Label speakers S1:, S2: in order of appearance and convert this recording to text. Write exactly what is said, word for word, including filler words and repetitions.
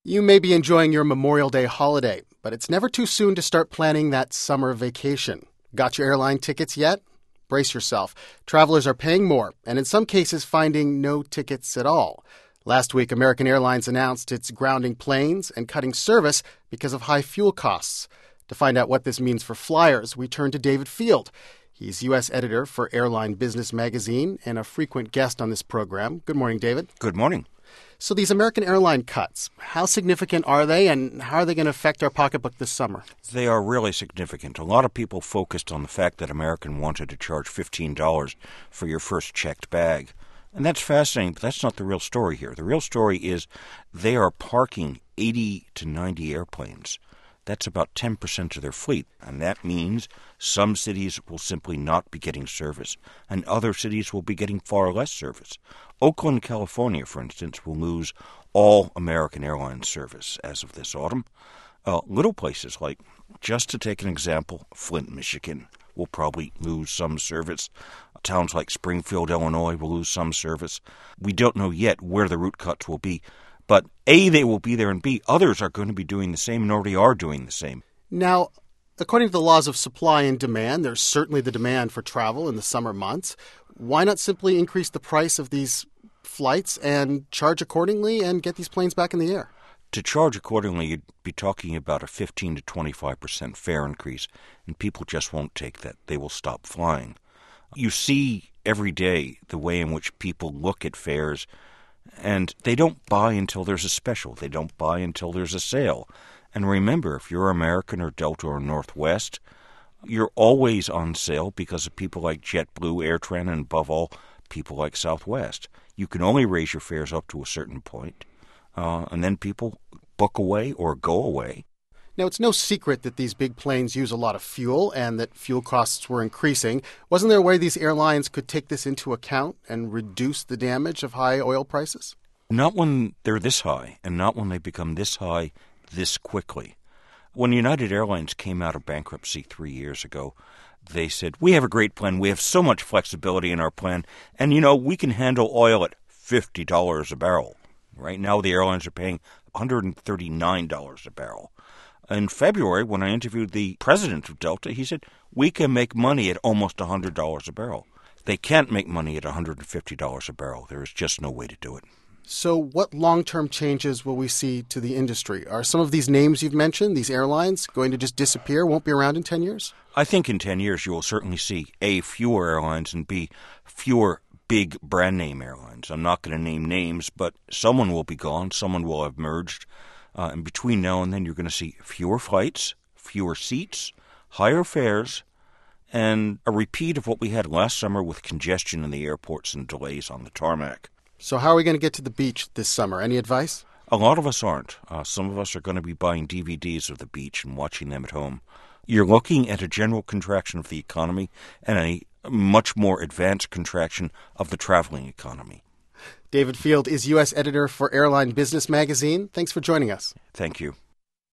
S1: You may be enjoying your Memorial Day holiday, but it's never too soon to start planning that summer vacation. Got your airline tickets yet? Brace yourself. Travelers are paying more, and in some cases finding no tickets at all. Last week, American Airlines announced it's grounding planes and cutting service because of high fuel costs. To find out what this means for flyers, we turn to David Field. He's U S editor for Airline Business Magazine and a frequent guest on this program. Good morning, David.
S2: Good morning.
S1: So these American airline cuts, how significant are they, and how are they going to affect our pocketbook this summer?
S2: They are really significant. A lot of people focused on the fact that American wanted to charge fifteen dollars for your first checked bag. And that's fascinating, but that's not the real story here. The real story is they are parking eighty to ninety airplanes. That's about ten percent of their fleet, and that means some cities will simply not be getting service, and other cities will be getting far less service. Oakland, California, for instance, will lose all American Airlines service as of this autumn. Uh, little places like, just to take an example, Flint, Michigan, will probably lose some service. Towns like Springfield, Illinois, will lose some service. We don't know yet where the route cuts will be. But A, they will be there, and B, others are going to be doing the same and already are doing the same.
S1: Now, according to the laws of supply and demand, there's certainly the demand for travel in the summer months. Why not simply increase the price of these flights and charge accordingly and get these planes back in the air?
S2: To charge accordingly, you'd be talking about a fifteen to twenty-five percent fare increase, and people just won't take that. They will stop flying. You see every day the way in which people look at fares, and they don't buy until there's a special. They don't buy until there's a sale. And remember, if you're American or Delta or Northwest, you're always on sale because of people like JetBlue, AirTran, and above all, people like Southwest. You can only raise your fares up to a certain point, uh, and then people book away or go away.
S1: Now, it's no secret that these big planes use a lot of fuel and that fuel costs were increasing. Wasn't there a way these airlines could take this into account and reduce the damage of high oil prices?
S2: Not when they're this high, and not when they become this high this quickly. When United Airlines came out of bankruptcy three years ago, they said, we have a great plan. We have so much flexibility in our plan. And, you know, we can handle oil at fifty dollars a barrel. Right now, the airlines are paying one hundred thirty-nine dollars a barrel. In February, when I interviewed the president of Delta, he said, we can make money at almost one hundred dollars a barrel. They can't make money at one hundred fifty dollars a barrel. There is just no way to do it.
S1: So what long-term changes will we see to the industry? Are some of these names you've mentioned, these airlines, going to just disappear, won't be around in ten years?
S2: I think in ten years you will certainly see, A, fewer airlines, and B, fewer big brand-name airlines. I'm not going to name names, but someone will be gone, someone will have merged. Uh, and between now and then, you're going to see fewer flights, fewer seats, higher fares, and a repeat of what we had last summer with congestion in the airports and delays on the tarmac.
S1: So how are we going to get to the beach this summer? Any advice?
S2: A lot of us aren't. Uh, some of us are going to be buying D V Ds of the beach and watching them at home. You're looking at a general contraction of the economy and a much more advanced contraction of the traveling economy.
S1: David Field is U S editor for Airline Business Magazine. Thanks for joining us.
S2: Thank you.